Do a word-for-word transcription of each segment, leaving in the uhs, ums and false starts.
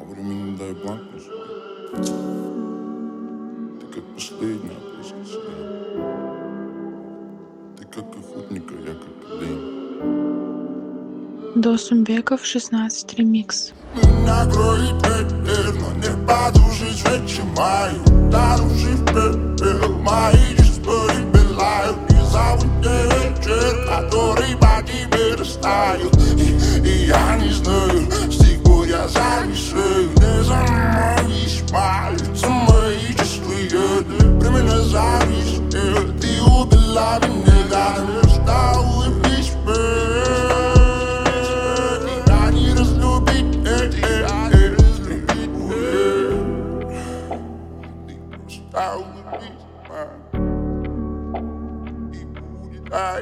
времени дай бланк на себе. Ты как последняя присказка. Ты как охотника, я как олень. Досумбеков шестнадцать ремикс. Меня кроет ветер, но не подушить свечи мою. Танувший в пепел, мои истории пылают. И зовут мне вечер, который по тебе растает. И, и я не знаю, с тех пор я зависаю. Не за мои смали, за мои чувства. Ты при меня завис, ты убила меня, когда я стал любить тебя. I would be mine. И будет I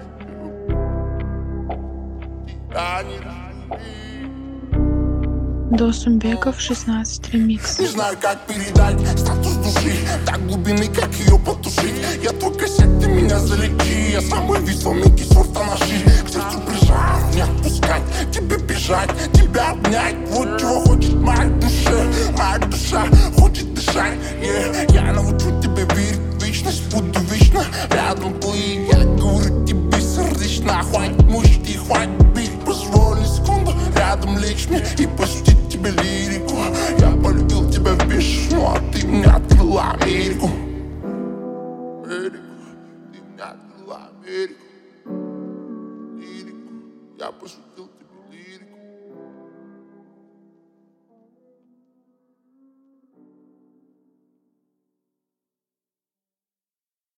Досумбеков шестнадцать ремикс. Не знаю, как передать статус души до глубины, как ее потушить. Я только сядь, ты меня залечи. Я самый весомый сорта наши. К сердцу прижать, не отпускать, тебе бежать, тебя обнять. Вот чего хочет моя душа. Моя душа хочет дышать, yeah. Я научу тебя верить в вечность, буду вечно рядом плыть. Я говорю тебе сердечно, хватит мучить и хватит бить. Позволь секунду рядом лечь мне и пустить тебе лирику. Я полюбил тебя в вишню, а ты мне открыла Америку. Америку, ты мне открыла Америку. Лирику, я пошутил.